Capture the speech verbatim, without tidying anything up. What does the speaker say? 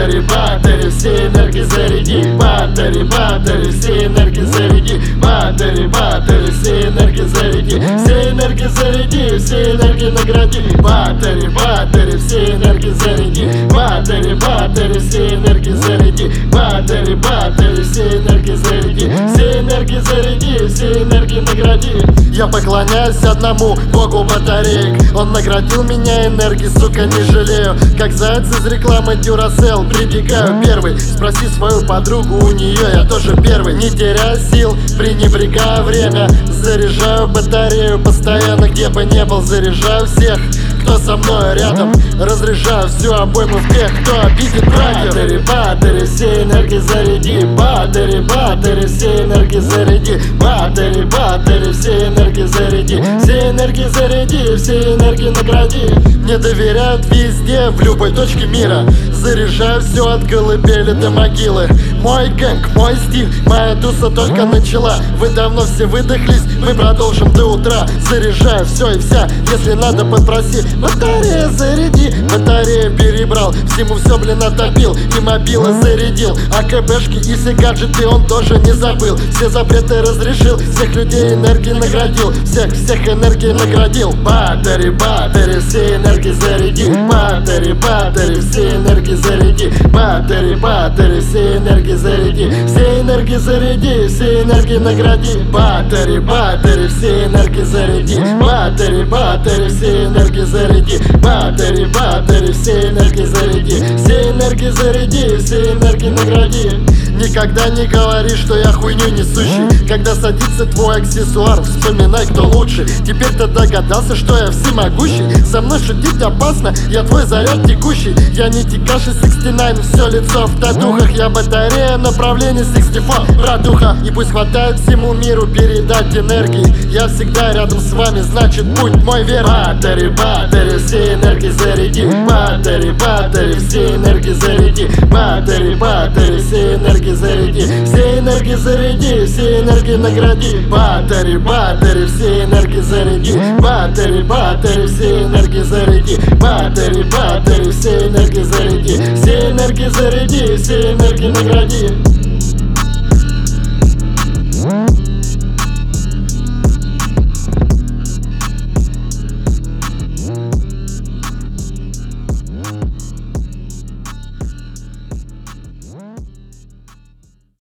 Батареи, батареи, все энергии заряди. Батареи, батареи, все энергии заряди. Батареи, батареи, все энергии заряди. Все энергии заряди, все энергии награди. Батареи, батареи, все энергии заряди. Батареи, батареи, все энергии заряди. Батареи, батареи, все энергии заряди. Все энергии заряди, все энергии награди. Я поклоняюсь одному богу батареек. Он наградил меня энергией, сука, не жалею. Как заяц из рекламы Duracell, прибегаю первый. Спроси свою подругу, у нее я тоже первый. Не теряя сил, пренебрегая время, заряжаю батарею постоянно, где бы не был. Заряжаю всех, кто со мной рядом. Разряжаю всю обойму в тех, кто обидит братьев. Батареи, батареи, все энергии заряди. Батареи, батареи, все энергии заряди. Батареи, батареи, все энергии заряди. Все энергии заряди, все энергии награди. Мне доверяют везде, в любой точке мира. Заряжаю все от колыбели до могилы. Мой гэнг, мой стиль, моя туса только начала. Вы давно все выдохлись, мы продолжим до утра. Заряжаю все и вся, если надо подпроси. Батарея заряди, батарея перебрал. Всему все, блин, отопил и мобила зарядил. А КБшки и все гаджеты он тоже не забыл. Все запреты разрешил, всех людей энергией наградил. Всех, всех энергией наградил. Батареи, батареи, все энергии заряди. Батареи, батареи, все энергии заряди. Батареи, батареи, все энергии заряди. Все энергии заряди, все энергии награди. Батареи, батареи, все энергии заряди. Батареи, батареи, все энергии заряди. Батареи, батареи, все энергии заряди. Все энергии заряди, все энергии награди. Никогда не говори, что я хуйню несущий. Когда садится твой аксессуар, вспоминай, кто лучше. Теперь ты догадался, что я всемогущий. Со мной шутить опасно, я твой заряд текущий. Я не Текаши шестьдесят девять, все лицо в татухах. Я батарея, направление шестьдесят четыре, братуха. И пусть хватает всему миру передать энергии. Я всегда рядом с вами, значит путь мой верный. Батареи, батареи, все энергии заряди. Батареи, батареи, все энергии заряди. Батареи, батареи, все энергии заряди. Все энергии заряди, все энергии награди. Батареи, батареи, все энергии заряди. Батареи, батареи, все энергии заряди. Батареи, батареи, все энергии заряди. Все энергии заряди, все энергии награди.